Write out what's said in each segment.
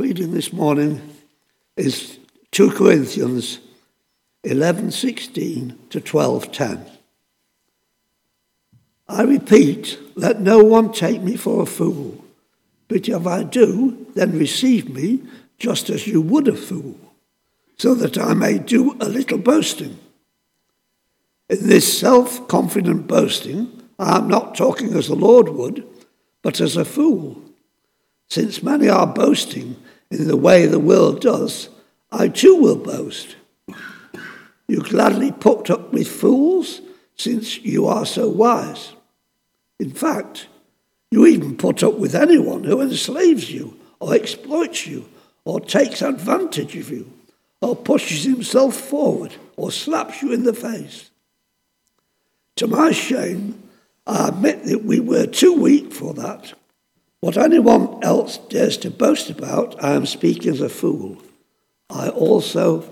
reading this morning is 2 Corinthians 11:16 to 12:10. I repeat, let no one take me for a fool, but if I do, then receive me just as you would a fool, so that I may do a little boasting. In this self-confident boasting, I am not talking as the Lord would, but as a fool. Since many are boasting in the way the world does, I too will boast. You gladly put up with fools, since you are so wise. In fact, you even put up with anyone who enslaves you, or exploits you, or takes advantage of you, or pushes himself forward, or slaps you in the face. To my shame, I admit that we were too weak for that. What anyone else dares to boast about, I am speaking as a fool. I also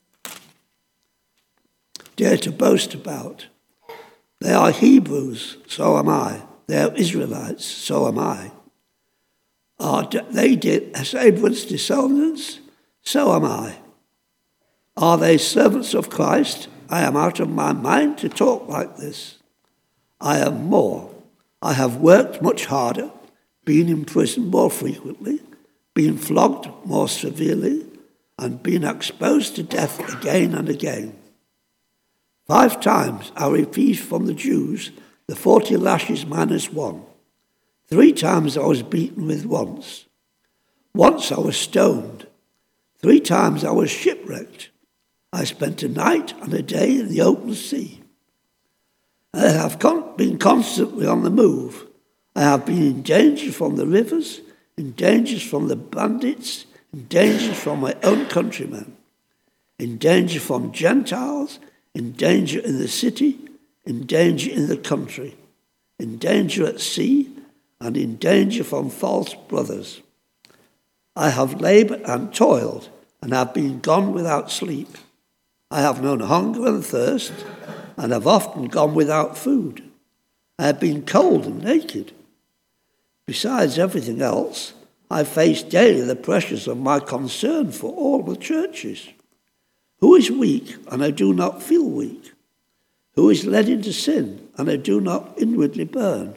dare to boast about. They are Hebrews, so am I. They are Israelites, so am I. Are they Abraham's descendants? So am I. Are they servants of Christ? I am out of my mind to talk like this. I am more. I have worked much harder, been in prison more frequently, been flogged more severely, and been exposed to death again and again. 5 times I received from the Jews the 40 lashes minus 1. 3 times I was beaten with rods. Once I was stoned. 3 times I was shipwrecked. I spent a night and a day in the open sea. I have been constantly on the move. I have been in danger from the rivers, in dangers from the bandits, in danger from my own countrymen, in danger from Gentiles, in danger in the city, in danger in the country, in danger at sea, and in danger from false brothers. I have laboured and toiled, and have been gone without sleep. I have known hunger and thirst, and have often gone without food. I have been cold and naked. Besides everything else, I face daily the pressures of my concern for all the churches. Who is weak, and I do not feel weak? Who is led into sin, and I do not inwardly burn?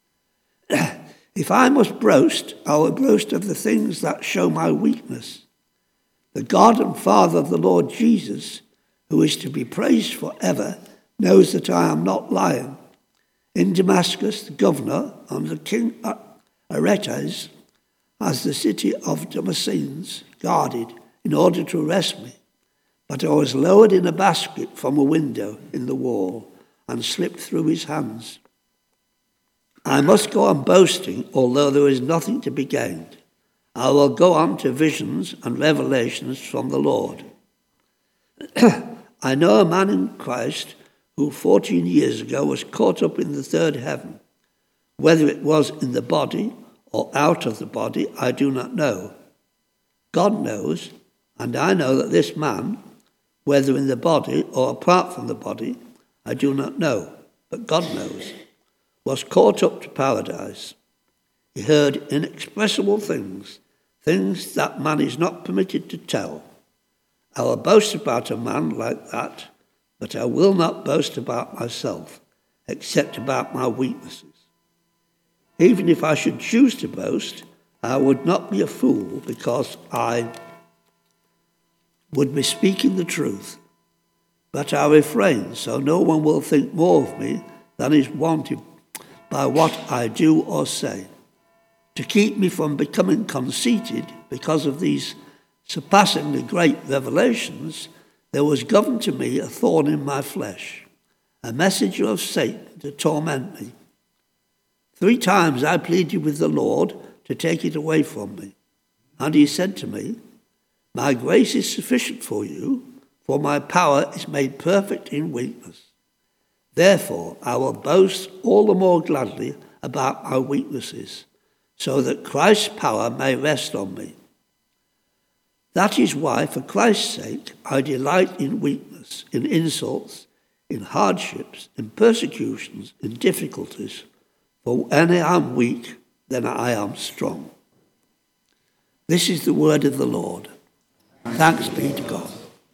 If I must boast, I will boast of the things that show my weakness. The God and Father of the Lord Jesus, who is to be praised forever, knows that I am not lying. In Damascus, the governor and the king Aretas has the city of Damascenes guarded in order to arrest me. But I was lowered in a basket from a window in the wall and slipped through his hands. I must go on boasting, although there is nothing to be gained. I will go on to visions and revelations from the Lord. I know a man in Christ who 14 years ago was caught up in the third heaven. Whether it was in the body or out of the body, I do not know. God knows, and I know that this man, whether in the body or apart from the body, I do not know, but God knows, was caught up to paradise. He heard inexpressible things, things that man is not permitted to tell. I will boast about a man like that, but I will not boast about myself, except about my weaknesses. Even if I should choose to boast, I would not be a fool, because I would be speaking the truth. But I refrain, so no one will think more of me than is wanted by what I do or say. To keep me from becoming conceited because of these surpassingly great revelations, there was given to me a thorn in my flesh, a messenger of Satan to torment me. 3 times I pleaded with the Lord to take it away from me. And he said to me, my grace is sufficient for you, for my power is made perfect in weakness. Therefore, I will boast all the more gladly about my weaknesses, so that Christ's power may rest on me. That is why, for Christ's sake, I delight in weakness, in insults, in hardships, in persecutions, in difficulties. For when I am weak, then I am strong. This is the word of the Lord. Thanks be to God.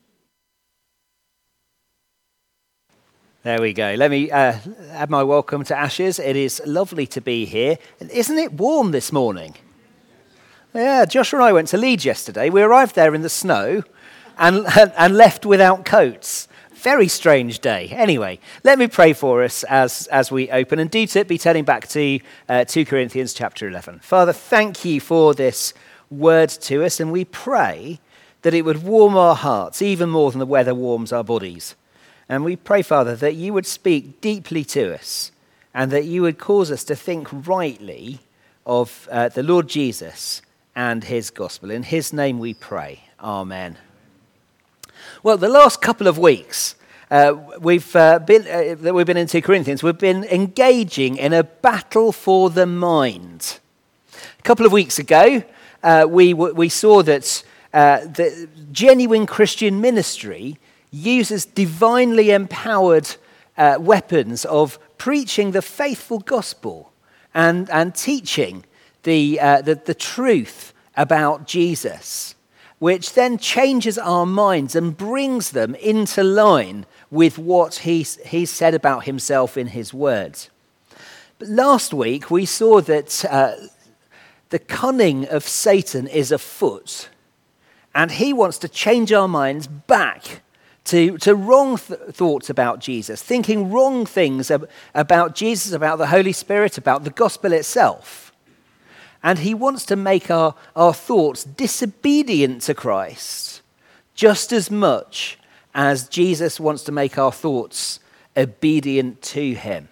There we go. Let me add my welcome to Ashes. It is lovely to be here. And isn't it warm this morning? Yeah, Joshua and I went to Leeds yesterday. We arrived there in the snow and left without coats. Very strange day. Anyway, let me pray for us as we open. And do be turning back to 2 Corinthians chapter 11. Father, thank you for this word to us. And we pray that it would warm our hearts even more than the weather warms our bodies. And we pray, Father, that you would speak deeply to us and that you would cause us to think rightly of the Lord Jesus and his gospel. In his name we pray. Amen. Well, the last couple of weeks we've been in 2 Corinthians, we've been engaging in a battle for the mind. A couple of weeks ago, we saw that the genuine Christian ministry uses divinely empowered weapons of preaching the faithful gospel and teaching the truth about Jesus, which then changes our minds and brings them into line with what he's said about himself in his words. But last week we saw that the cunning of Satan is afoot, and he wants to change our minds back to wrong thoughts about Jesus, thinking wrong things about Jesus, about the Holy Spirit, about the gospel itself. And he wants to make our thoughts disobedient to Christ just as much as Jesus wants to make our thoughts obedient to him.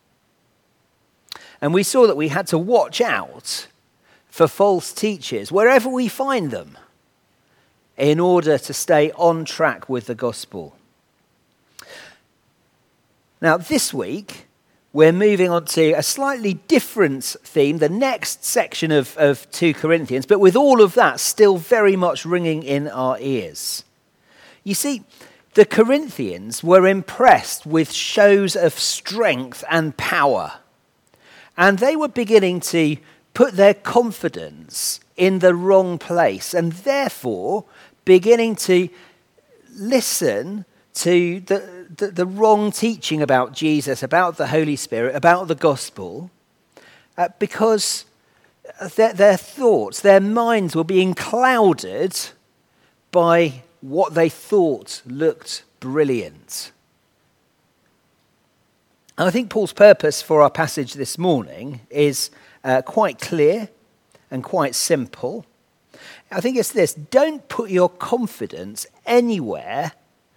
And we saw that we had to watch out for false teachers wherever we find them, in order to stay on track with the gospel. Now, this week, we're moving on to a slightly different theme, the next section of 2 Corinthians, but with all of that still very much ringing in our ears. You see, the Corinthians were impressed with shows of strength and power, and they were beginning to put their confidence in the wrong place, and therefore beginning to listen to the wrong teaching about Jesus, about the Holy Spirit, about the gospel, because their thoughts, their minds were being clouded by what they thought looked brilliant. And I think Paul's purpose for our passage this morning is quite clear and quite simple. I think it's this: don't put your confidence anywhere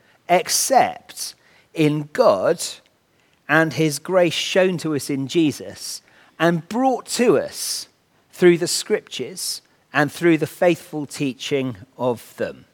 except in God and his grace shown to us in Jesus and brought to us through the scriptures and through the faithful teaching of them.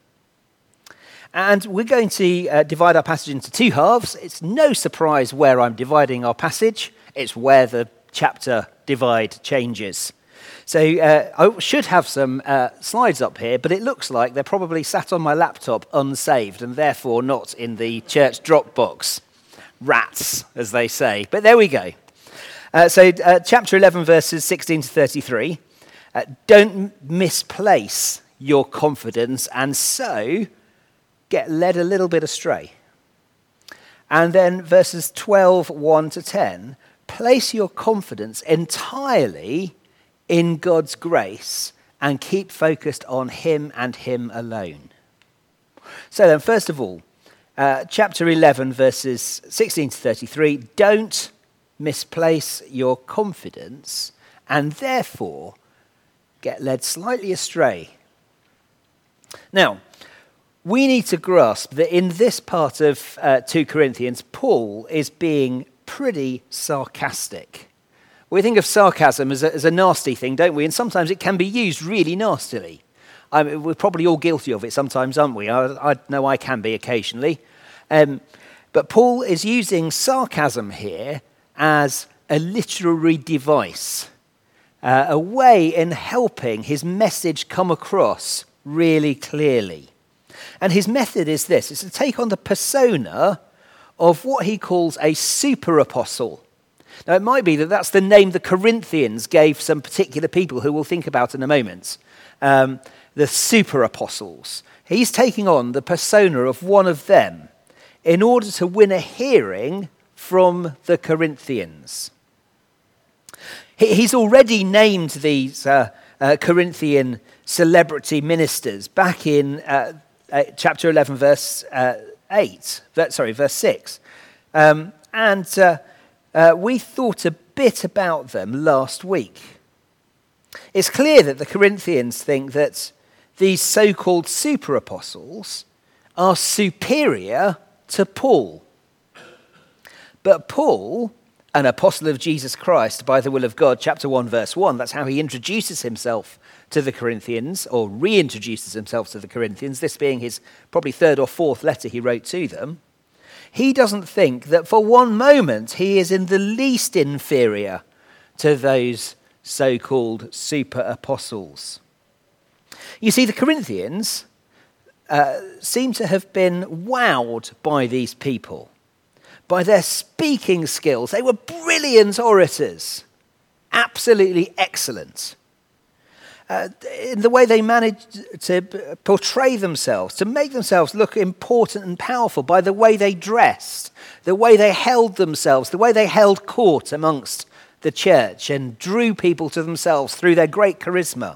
And we're going to divide our passage into two halves. It's no surprise where I'm dividing our passage. It's where the chapter divide changes. So I should have some slides up here, but it looks like they're probably sat on my laptop unsaved and therefore not in the church Dropbox. Rats, as they say. But there we go. So chapter 11, verses 16 to 33. Don't misplace your confidence and so get led a little bit astray. And then verses 12, 1 to 10. Place your confidence entirely in God's grace and keep focused on him and him alone. So then, first of all, chapter 11, verses 16 to 33, don't misplace your confidence and therefore get led slightly astray. Now, we need to grasp that in this part of 2 Corinthians, Paul is being pretty sarcastic. We think of sarcasm as a nasty thing, don't we? And sometimes it can be used really nastily. We're probably all guilty of it sometimes, aren't we? I know I can be occasionally. But Paul is using sarcasm here as a literary device, a way in helping his message come across really clearly. And his method is this: it's to take on the persona of what he calls a super apostle. Now, it might be that that's the name the Corinthians gave some particular people who we'll think about in a moment, the super apostles. He's taking on the persona of one of them in order to win a hearing from the Corinthians. He's already named these Corinthian celebrity ministers back in chapter 11, verse 6. We thought a bit about them last week. It's clear that the Corinthians think that these so-called super apostles are superior to Paul. But Paul, an apostle of Jesus Christ by the will of God, chapter 1, verse 1, that's how he introduces himself to the Corinthians, or reintroduces himself to the Corinthians, this being his probably third or fourth letter he wrote to them. He doesn't think that for one moment he is in the least inferior to those so-called super apostles. You see, the Corinthians seem to have been wowed by these people, by their speaking skills. They were brilliant orators, absolutely excellent. In the way they managed to portray themselves, to make themselves look important and powerful by the way they dressed, the way they held themselves, the way they held court amongst the church and drew people to themselves through their great charisma.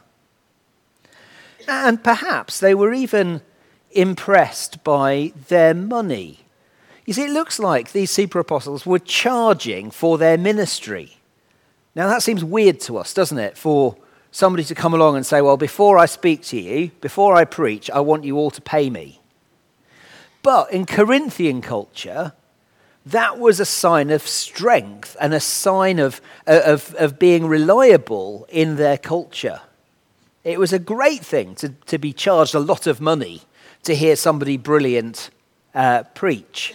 And perhaps they were even impressed by their money. You see, it looks like these super apostles were charging for their ministry. Now that seems weird to us, doesn't it? For somebody to come along and say, well, before I speak to you, before I preach, I want you all to pay me. But in Corinthian culture, that was a sign of strength and a sign of being reliable in their culture. It was a great thing to be charged a lot of money to hear somebody brilliant preach.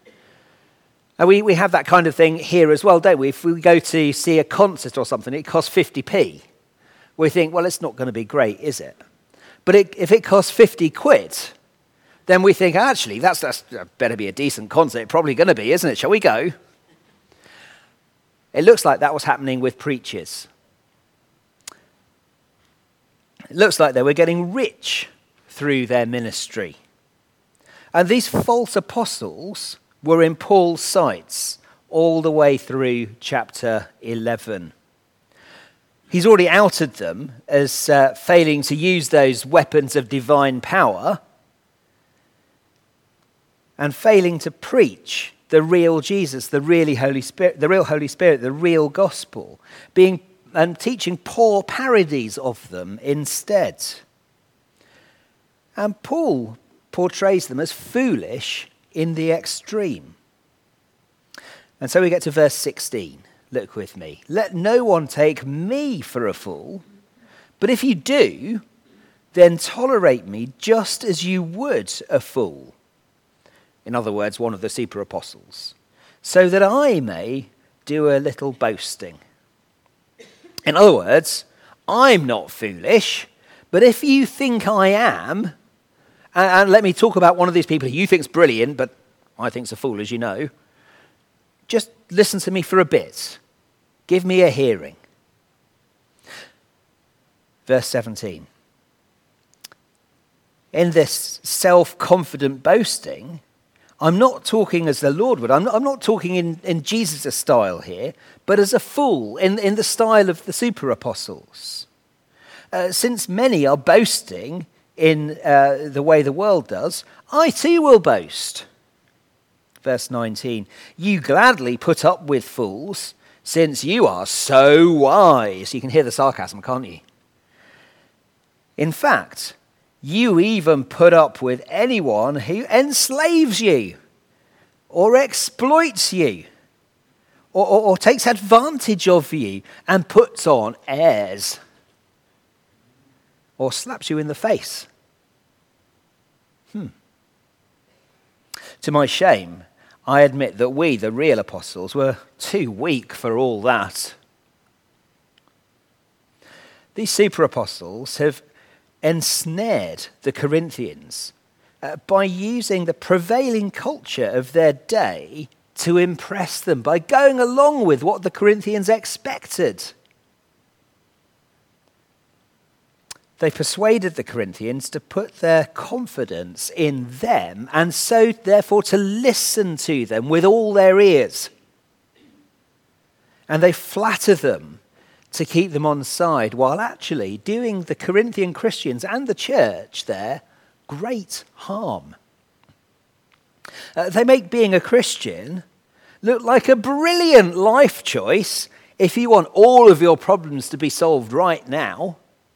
And we have that kind of thing here as well, don't we? If we go to see a concert or something, it costs 50p. We think, well, it's not going to be great, is it? But if it costs 50 quid, then we think, actually, that's better be a decent concert. It's probably going to be, isn't it? Shall we go? It looks like that was happening with preachers. It looks like they were getting rich through their ministry. And these false apostles were in Paul's sights all the way through chapter 11. He's already outed them as failing to use those weapons of divine power and failing to preach the real Jesus, the real Holy Spirit, the real gospel, and teaching poor parodies of them instead. And Paul portrays them as foolish in the extreme. And so we get to verse 16. Look with me. Let no one take me for a fool, but if you do, then tolerate me just as you would a fool. In other words, one of the super apostles, so that I may do a little boasting. In other words, I'm not foolish, but if you think I am, and let me talk about one of these people who you think's brilliant, but I think's a fool, as you know, just listen to me for a bit. Give me a hearing. Verse 17. In this self-confident boasting, I'm not talking as the Lord would. I'm not talking in Jesus' style here, but as a fool, in the style of the super apostles. Since many are boasting in the way the world does, I too will boast. Verse 19, you gladly put up with fools, since you are so wise. You can hear the sarcasm, can't you? In fact, you even put up with anyone who enslaves you or exploits you or takes advantage of you and puts on airs or slaps you in the face. To my shame, I admit that we, the real apostles, were too weak for all that. These super apostles have ensnared the Corinthians by using the prevailing culture of their day to impress them by going along with what the Corinthians expected. They persuaded the Corinthians to put their confidence in them and so therefore to listen to them with all their ears. And they flatter them to keep them on side while actually doing the Corinthian Christians and the church there great harm. They make being a Christian look like a brilliant life choice if you want all of your problems to be solved right now.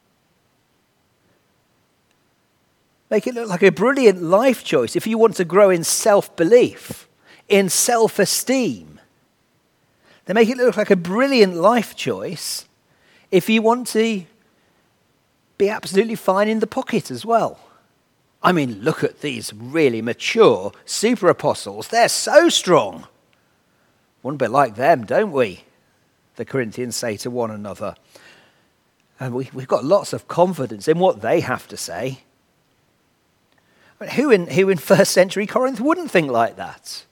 Make it look like a brilliant life choice if you want to grow in self-belief, in self-esteem. They make it look like a brilliant life choice if you want to be absolutely fine in the pocket as well. I mean, look at these really mature super apostles. They're so strong. Want to be like them, don't we? The Corinthians say to one another. And we've got lots of confidence in what they have to say. But who in first century Corinth wouldn't think like that?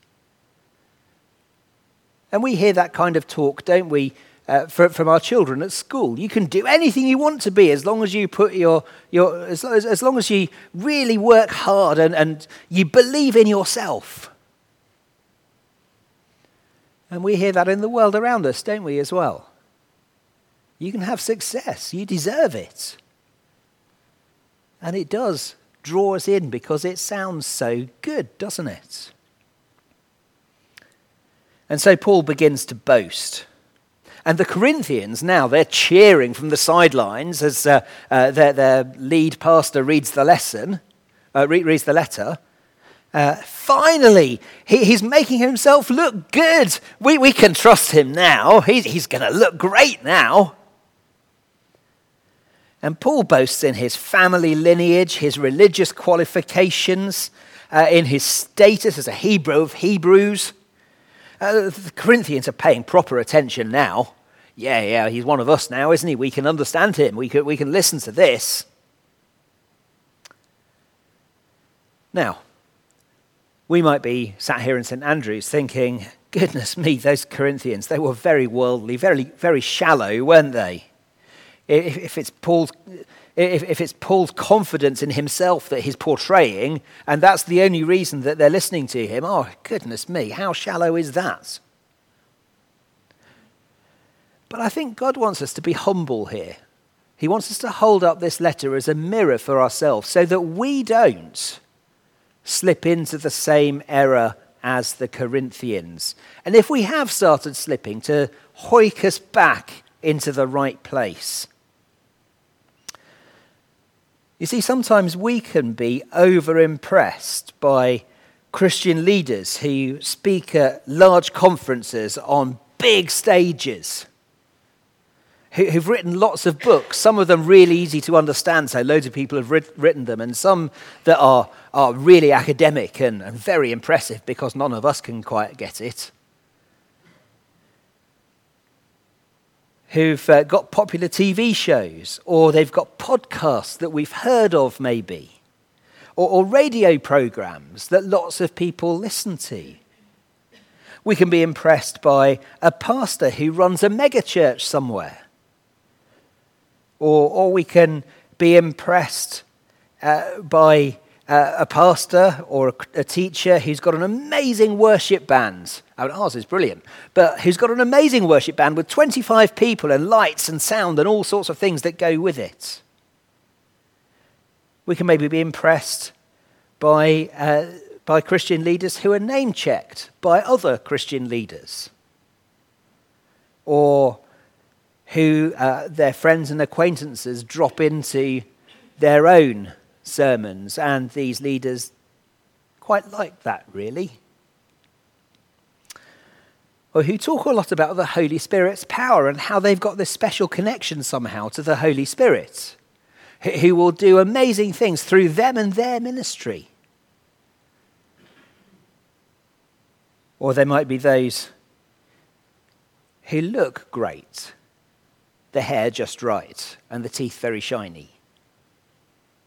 And we hear that kind of talk, don't we, from our children at school. You can do anything you want to be as long as you put as long as you really work hard and you believe in yourself. And we hear that in the world around us, don't we, as well? You can have success. You deserve it. And it does draw us in because it sounds so good, doesn't it? And so Paul begins to boast. And the Corinthians now, they're cheering from the sidelines as their lead pastor reads the letter. Finally, he's making himself look good. We can trust him now. He's going to look great now. And Paul boasts in his family lineage, his religious qualifications, in his status as a Hebrew of Hebrews. The Corinthians are paying proper attention now. Yeah, he's one of us now, isn't he? We can understand him. We can listen to this. Now, we might be sat here in St. Andrews thinking, goodness me, those Corinthians, they were very worldly, very, very shallow, weren't they? If it's Paul's confidence in himself that he's portraying, and that's the only reason that they're listening to him, oh, goodness me, how shallow is that? But I think God wants us to be humble here. He wants us to hold up this letter as a mirror for ourselves so that we don't slip into the same error as the Corinthians. And if we have started slipping, to hoik us back into the right place. You see, sometimes we can be over-impressed by Christian leaders who speak at large conferences on big stages, who've written lots of books, some of them really easy to understand, so loads of people have written them, and some that are really academic and very impressive because none of us can quite get it. Who've got popular TV shows, or they've got podcasts that we've heard of maybe, or radio programs that lots of people listen to. We can be impressed by a pastor who runs a megachurch somewhere. Or we can be impressed by a pastor or a teacher who's got an amazing worship band. I mean, ours is brilliant, but who's got an amazing worship band with 25 people and lights and sound and all sorts of things that go with it. We can maybe be impressed by Christian leaders who are name-checked by other Christian leaders, or who their friends and acquaintances drop into their own sermons, and these leaders quite like that, really. Or who talk a lot about the Holy Spirit's power and how they've got this special connection somehow to the Holy Spirit, who will do amazing things through them and their ministry. Or there might be those who look great, the hair just right, and the teeth very shiny.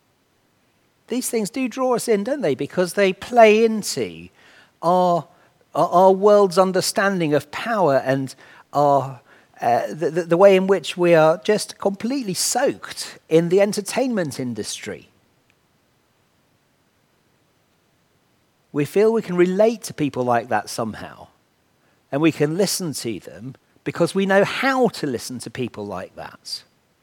These things do draw us in, don't they? Because they play into our our world's understanding of power and the way in which we are just completely soaked in the entertainment industry. We feel we can relate to people like that somehow, and we can listen to them because we know how to listen to people like that.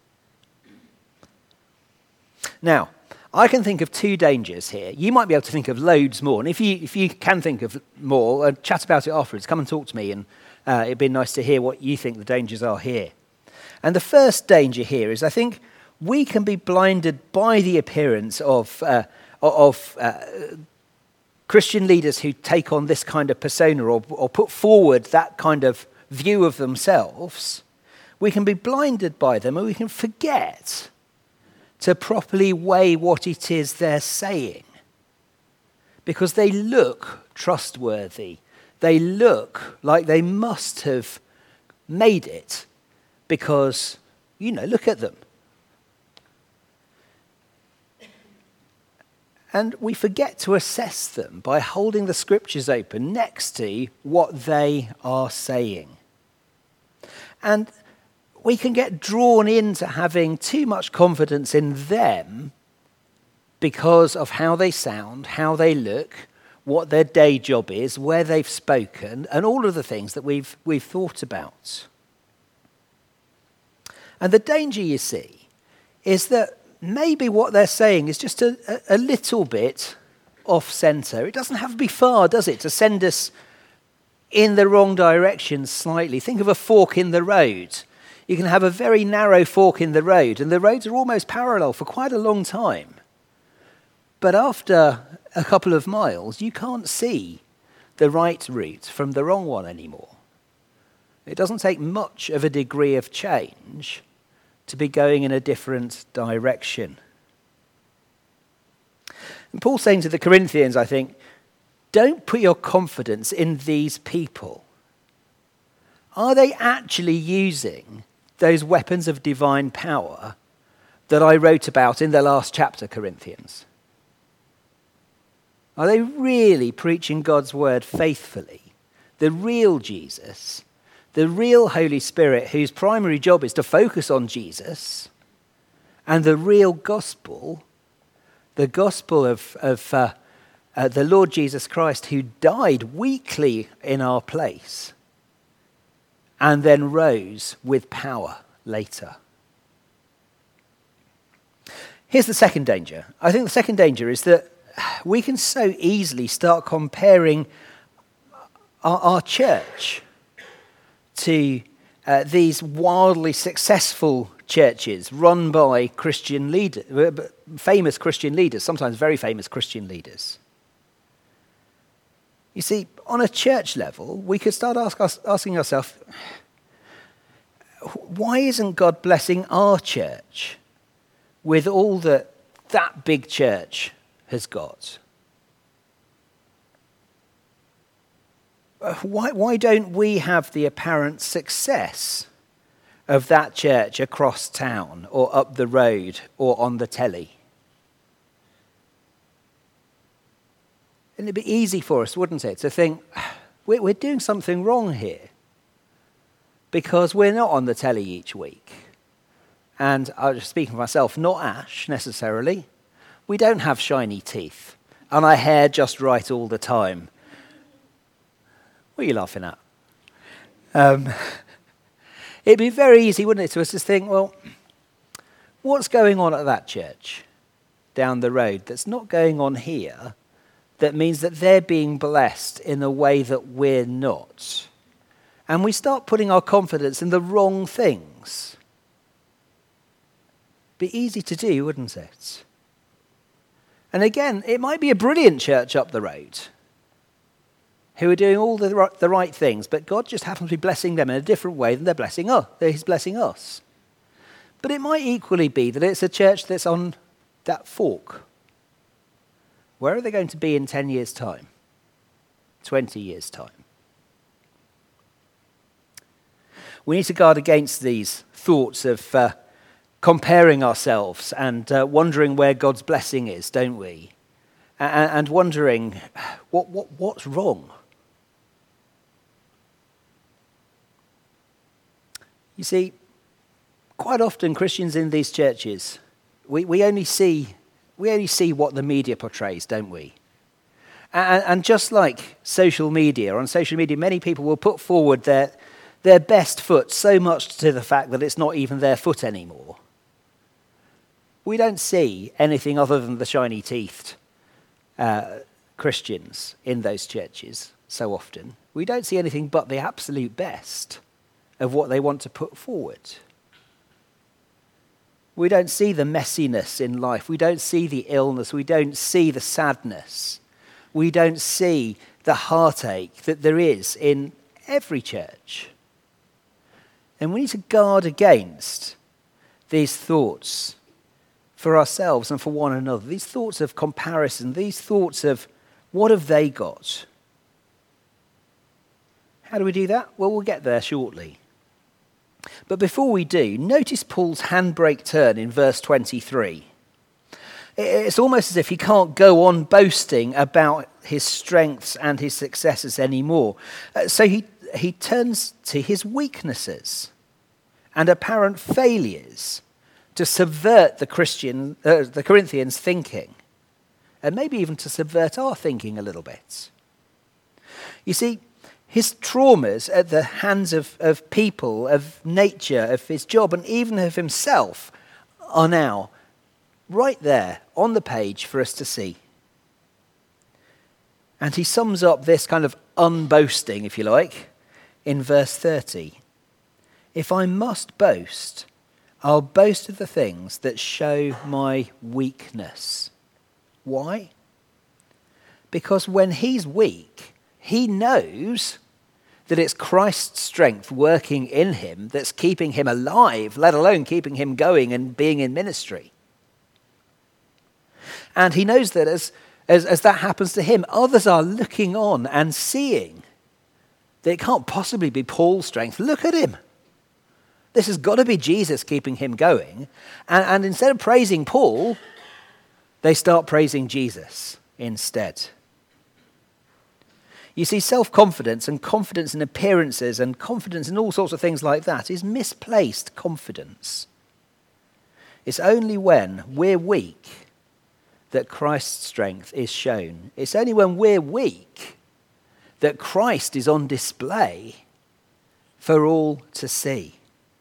Now, I can think of two dangers here. You might be able to think of loads more, and if you can think of more, chat about it afterwards. Come and talk to me, and it'd be nice to hear what you think the dangers are here. And the first danger here is I think we can be blinded by the appearance of Christian leaders who take on this kind of persona or put forward that kind of view of themselves. We can be blinded by them, and we can forget to properly weigh what it is they're saying, because they look trustworthy. They look like they must have made it because, look at them. And we forget to assess them by holding the scriptures open next to what they are saying. And we can get drawn into having too much confidence in them because of how they sound, how they look, what their day job is, where they've spoken, and all of the things that we've thought about. And the danger, you see, is that maybe what they're saying is just a little bit off-centre. It doesn't have to be far, does it, to send us in the wrong direction slightly. Think of a fork in the road. You can have a very narrow fork in the road, and the roads are almost parallel for quite a long time. But after a couple of miles, you can't see the right route from the wrong one anymore. It doesn't take much of a degree of change to be going in a different direction. And Paul's saying to the Corinthians, I think, don't put your confidence in these people. Are they actually using those weapons of divine power that I wrote about in the last chapter, Corinthians? Are they really preaching God's word faithfully? The real Jesus, the real Holy Spirit, whose primary job is to focus on Jesus, and the real gospel, the gospel of the Lord Jesus Christ, who died weakly in our place and then rose with power later. Here's the second danger. I think the second danger is that we can so easily start comparing our church to these wildly successful churches run by Christian leaders, famous Christian leaders, sometimes very famous Christian leaders. You see, on a church level, we could start asking ourselves, why isn't God blessing our church with all that big church has got? Why don't we have the apparent success of that church across town or up the road or on the telly? And it'd be easy for us, wouldn't it, to think, we're doing something wrong here because we're not on the telly each week. And I'm just speaking for myself, not Ash necessarily. We don't have shiny teeth and our hair just right all the time. What are you laughing at? It'd be very easy, wouldn't it, to us to think, well, what's going on at that church down the road that's not going on here that means that they're being blessed in a way that we're not? And we start putting our confidence in the wrong things. Be easy to do, wouldn't it? And again, it might be a brilliant church up the road who are doing all the right things, but God just happens to be blessing them in a different way than they're blessing us. He's blessing us. But it might equally be that it's a church that's on that fork. Where are they going to be in 10 years' time? 20 years' time? We need to guard against these thoughts of comparing ourselves and wondering where God's blessing is, don't we? And wondering, what's wrong? You see, quite often Christians in these churches, we only see what the media portrays, don't we? And just like social media, on social media, many people will put forward their best foot so much to the fact that it's not even their foot anymore. We don't see anything other than the shiny-teethed Christians in those churches so often. We don't see anything but the absolute best of what they want to put forward. We don't see the messiness in life. We don't see the illness. We don't see the sadness. We don't see the heartache that there is in every church. And we need to guard against these thoughts for ourselves and for one another. These thoughts of comparison, these thoughts of what have they got? How do we do that? Well, we'll get there shortly. But before we do, notice Paul's handbrake turn in verse 23. It's almost as if he can't go on boasting about his strengths and his successes anymore. So he turns to his weaknesses and apparent failures to subvert the Corinthians' thinking, and maybe even to subvert our thinking a little bit. You see, his traumas at the hands of people, of nature, of his job, and even of himself are now right there on the page for us to see. And he sums up this kind of unboasting, if you like, in verse 30. If I must boast, I'll boast of the things that show my weakness. Why? Because when he's weak, he knows that it's Christ's strength working in him that's keeping him alive, let alone keeping him going and being in ministry. And he knows that as that happens to him, others are looking on and seeing that it can't possibly be Paul's strength. Look at him. This has got to be Jesus keeping him going. And instead of praising Paul, they start praising Jesus instead. You see, self-confidence and confidence in appearances and confidence in all sorts of things like that is misplaced confidence. It's only when we're weak that Christ's strength is shown. It's only when we're weak that Christ is on display for all to see.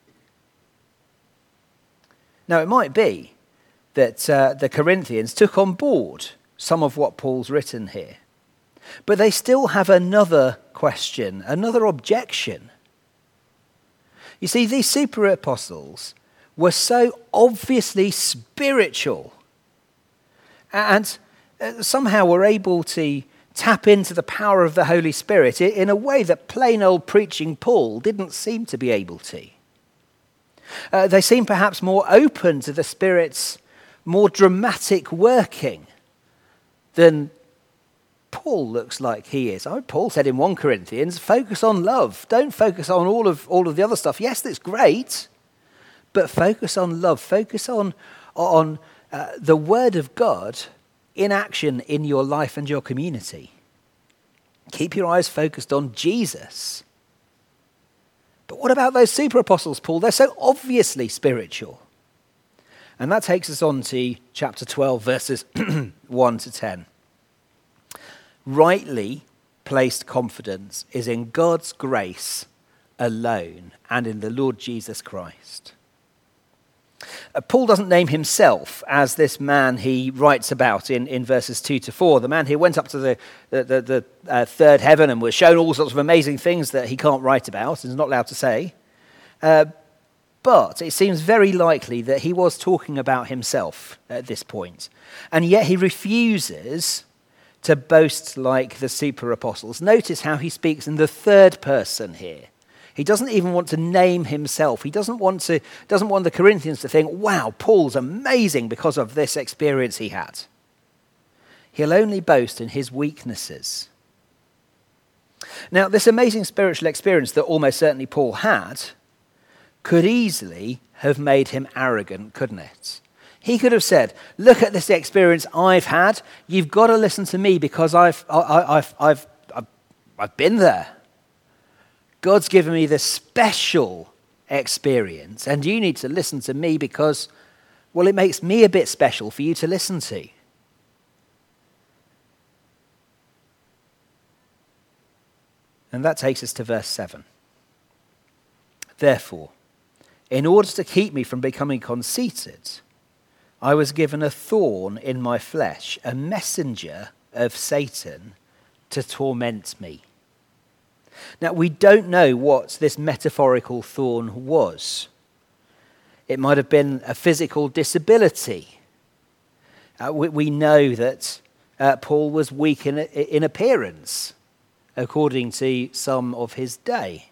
Now, it might be that the Corinthians took on board some of what Paul's written here, but they still have another question, another objection. You see, these super apostles were so obviously spiritual and somehow were able to tap into the power of the Holy Spirit in a way that plain old preaching Paul didn't seem to be able to. They seem perhaps more open to the Spirit's more dramatic working than Paul looks like he is. Paul said in 1 Corinthians, focus on love. Don't focus on all of the other stuff. Yes, that's great, but focus on love. Focus on the Word of God in action in your life and your community. Keep your eyes focused on Jesus. But what about those super apostles, Paul? They're so obviously spiritual. And that takes us on to chapter 12, verses 1 to 10. Rightly placed confidence is in God's grace alone and in the Lord Jesus Christ. Paul doesn't name himself as this man he writes about in verses 2 to 4, the man who went up to the third heaven and was shown all sorts of amazing things that he can't write about and is not allowed to say. But it seems very likely that he was talking about himself at this point. And yet he refuses to boast like the super apostles. Notice how he speaks in the third person here. He doesn't even want to name himself. He doesn't want the Corinthians to think, wow, Paul's amazing because of this experience he had. He'll only boast in his weaknesses. Now, this amazing spiritual experience that almost certainly Paul had could easily have made him arrogant, couldn't it? He could have said, look at this experience I've had. You've got to listen to me because I've been there. God's given me this special experience. And you need to listen to me because, well, it makes me a bit special for you to listen to. And that takes us to verse 7. Therefore, in order to keep me from becoming conceited, I was given a thorn in my flesh, a messenger of Satan to torment me. Now, we don't know what this metaphorical thorn was. It might have been a physical disability. We know that Paul was weak in appearance, according to some of his day.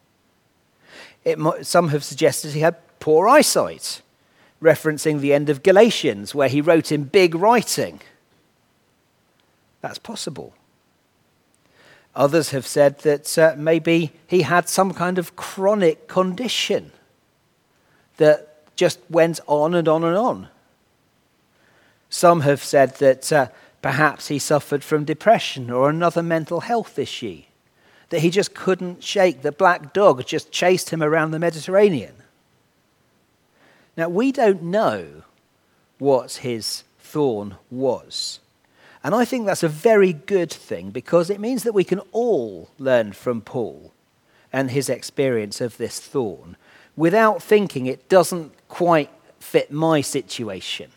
Some have suggested he had poor eyesight, referencing the end of Galatians, where he wrote in big writing. That's possible. Others have said that maybe he had some kind of chronic condition that just went on and on and on. Some have said that perhaps he suffered from depression or another mental health issue, that he just couldn't shake. The black dog just chased him around the Mediterranean. Now, we don't know what his thorn was. And I think that's a very good thing, because it means that we can all learn from Paul and his experience of this thorn without thinking it doesn't quite fit my situation.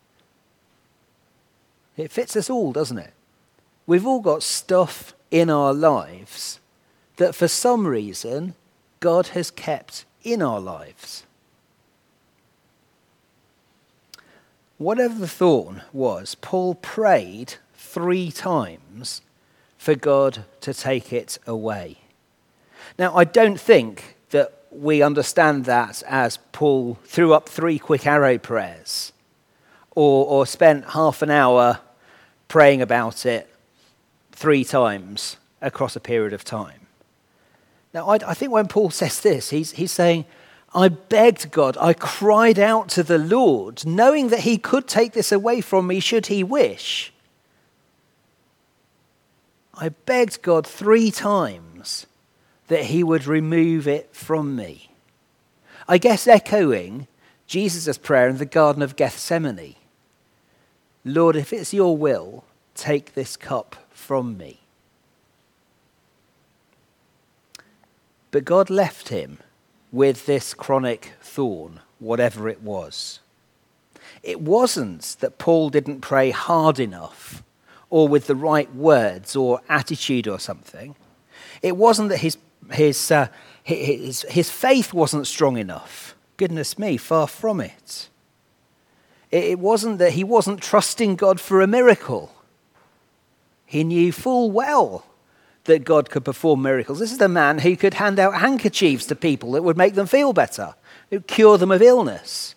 It fits us all, doesn't it? We've all got stuff in our lives that for some reason God has kept in our lives. Whatever the thorn was, Paul prayed 3 times for God to take it away. Now, I don't think that we understand that as Paul threw up 3 quick arrow prayers or spent half an hour praying about it 3 times across a period of time. Now, I think when Paul says this, he's saying, I begged God, I cried out to the Lord, knowing that he could take this away from me should he wish. I begged God 3 times that he would remove it from me. I guess echoing Jesus' prayer in the Garden of Gethsemane. Lord, if it's your will, take this cup from me. But God left him with this chronic thorn, whatever it was. It wasn't that Paul didn't pray hard enough or with the right words or attitude or something. It wasn't that his faith wasn't strong enough. Goodness me, far from it. It wasn't that he wasn't trusting God for a miracle. He knew full well that God could perform miracles. This is the man who could hand out handkerchiefs to people that would make them feel better, who would cure them of illness.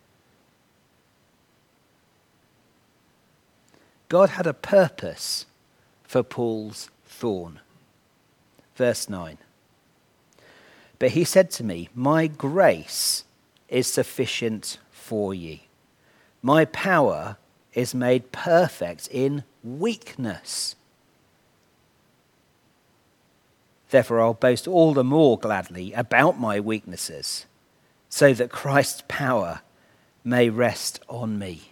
God had a purpose for Paul's thorn. Verse 9. But he said to me, my grace is sufficient for you. My power is made perfect in weakness. Therefore, I'll boast all the more gladly about my weaknesses, so that Christ's power may rest on me.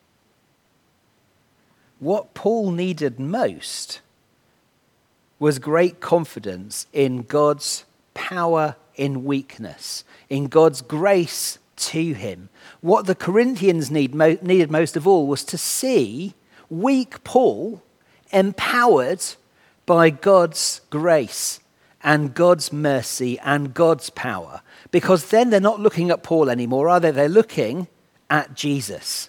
What Paul needed most was great confidence in God's power in weakness, in God's grace to him. What the Corinthians needed most of all was to see weak Paul empowered by God's grace and God's mercy and God's power. Because then they're not looking at Paul anymore, are they? They're looking at Jesus.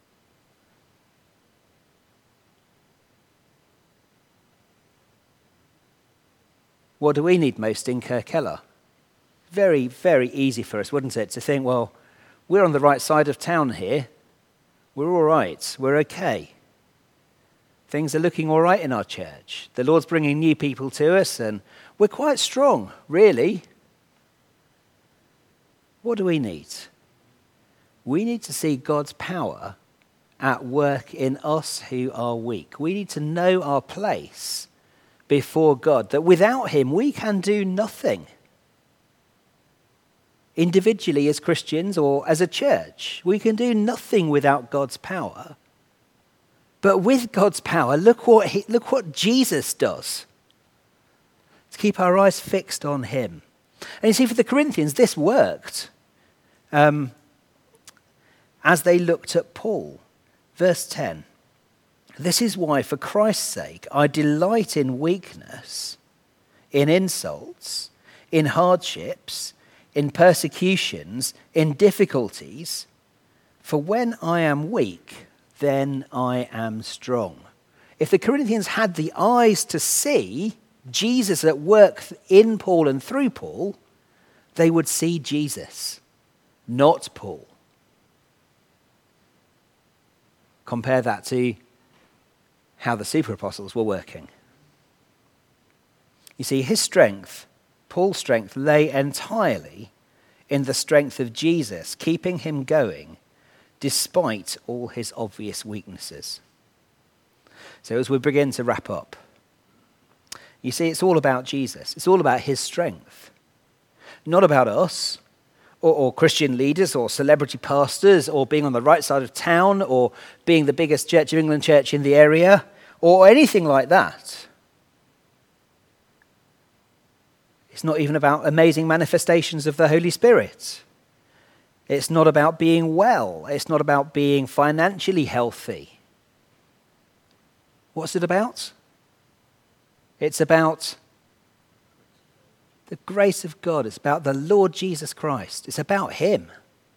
What do we need most in Kirkella? Very, very easy for us, wouldn't it, to think, well, we're on the right side of town here. We're all right. We're okay. Things are looking all right in our church. The Lord's bringing new people to us, and we're quite strong, really. What do we need? We need to see God's power at work in us who are weak. We need to know our place before God, that without him we can do nothing. individually as Christians or as a church. We can do nothing without God's power. But with God's power, look what Jesus does. To keep our eyes fixed on him. And you see, for the Corinthians, this worked as they looked at Paul. Verse 10, "This is why, for Christ's sake, I delight in weakness, in insults, in hardships, in persecutions, in difficulties. For when I am weak, then I am strong." If the Corinthians had the eyes to see Jesus at work in Paul and through Paul, they would see Jesus, not Paul. Compare that to how the super apostles were working. You see, his strength, Paul's strength, lay entirely in the strength of Jesus, keeping him going despite all his obvious weaknesses. So as we begin to wrap up, you see, it's all about Jesus. It's all about his strength. Not about us, or Christian leaders, or celebrity pastors, or being on the right side of town, or being the biggest Church of England church in the area, or anything like that. It's not even about amazing manifestations of the Holy Spirit. It's not about being well. It's not about being financially healthy. What's it about? It's about the grace of God. It's about the Lord Jesus Christ. It's about him.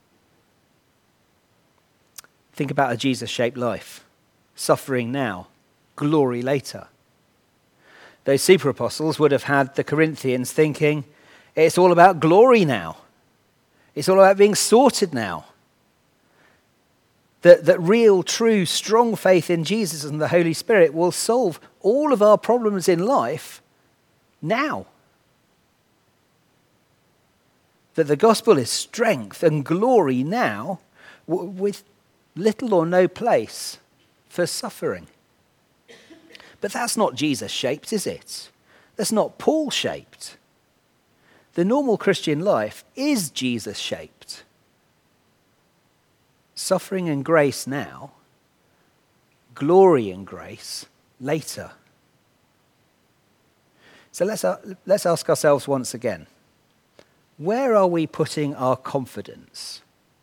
Think about a Jesus-shaped life. Suffering now, glory later. Those super apostles would have had the Corinthians thinking, it's all about glory now. It's all about being sorted now. That real, true, strong faith in Jesus and the Holy Spirit will solve all of our problems in life now. That the gospel is strength and glory now with little or no place for suffering. But that's not Jesus-shaped, is it? That's not Paul-shaped. The normal Christian life is Jesus-shaped. Suffering and grace now, glory and grace later. So let's ask ourselves once again, where are we putting our confidence?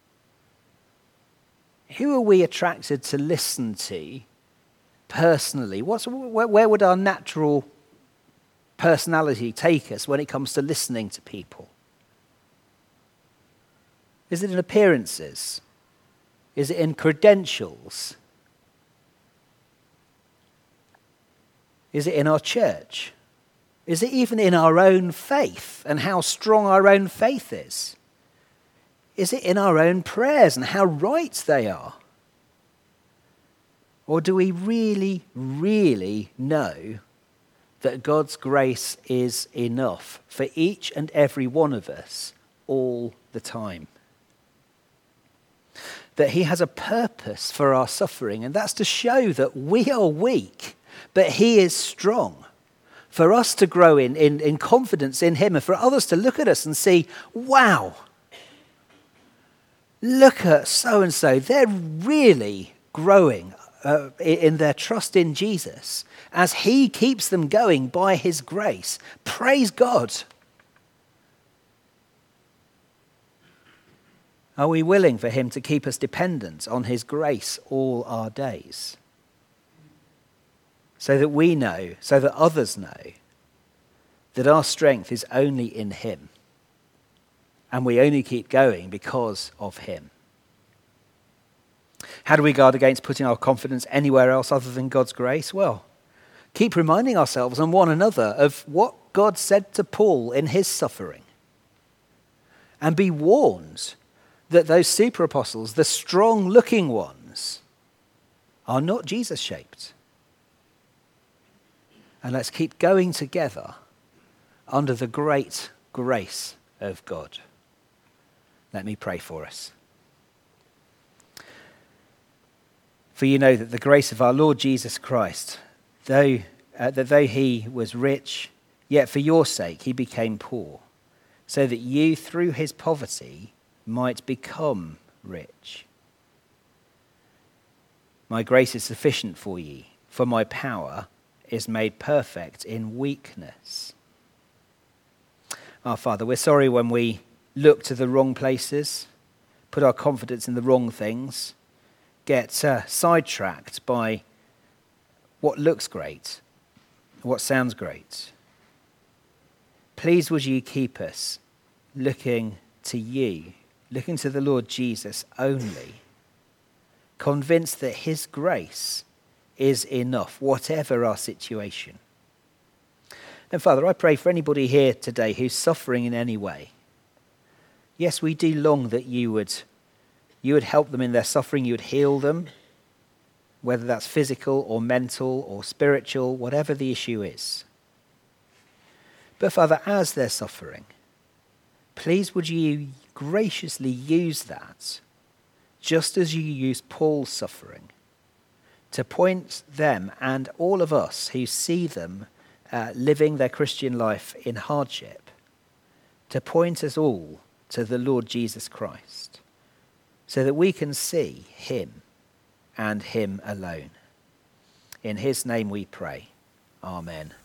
Who are we attracted to listen to personally? Where would our natural personality take us when it comes to listening to people? Is it in appearances? Is it in credentials? Is it in our church? Is it even in our own faith and how strong our own faith is? Is it in our own prayers and how right they are? Or do we really, really know that God's grace is enough for each and every one of us all the time? That he has a purpose for our suffering, and that's to show that we are weak, but he is strong. For us to grow in confidence in him, and for others to look at us and see, wow, look at so-and-so, they're really growing in their trust in Jesus as he keeps them going by his grace. Praise God. Are we willing for him to keep us dependent on his grace all our days? So that we know, so that others know, that our strength is only in him. And we only keep going because of him. How do we guard against putting our confidence anywhere else other than God's grace? Well, keep reminding ourselves and one another of what God said to Paul in his suffering. And be warned that those super apostles, the strong-looking ones, are not Jesus-shaped. And let's keep going together under the great grace of God. Let me pray for us. For you know that the grace of our Lord Jesus Christ, though he was rich, yet for your sake he became poor, so that you, through his poverty, might become rich. My grace is sufficient for ye, for my power is made perfect in weakness. Our Father, we're sorry when we look to the wrong places, put our confidence in the wrong things, get sidetracked by what looks great, what sounds great. Please would you keep us looking to you, looking to the Lord Jesus only, convinced that his grace is enough, whatever our situation. And Father, I pray for anybody here today who's suffering in any way. Yes, we do long that you would help them in their suffering, you would heal them, whether that's physical or mental or spiritual, whatever the issue is. But Father, as they're suffering, please would you graciously use that, just as you used Paul's suffering, to point them and all of us who see them living their Christian life in hardship, to point us all to the Lord Jesus Christ, so that we can see him and him alone. In his name we pray. Amen.